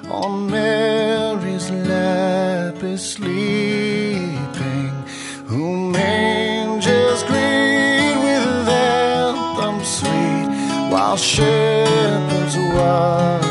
on Mary's lap is sleeping, whom angels greet with anthems sweet, while shepherds watch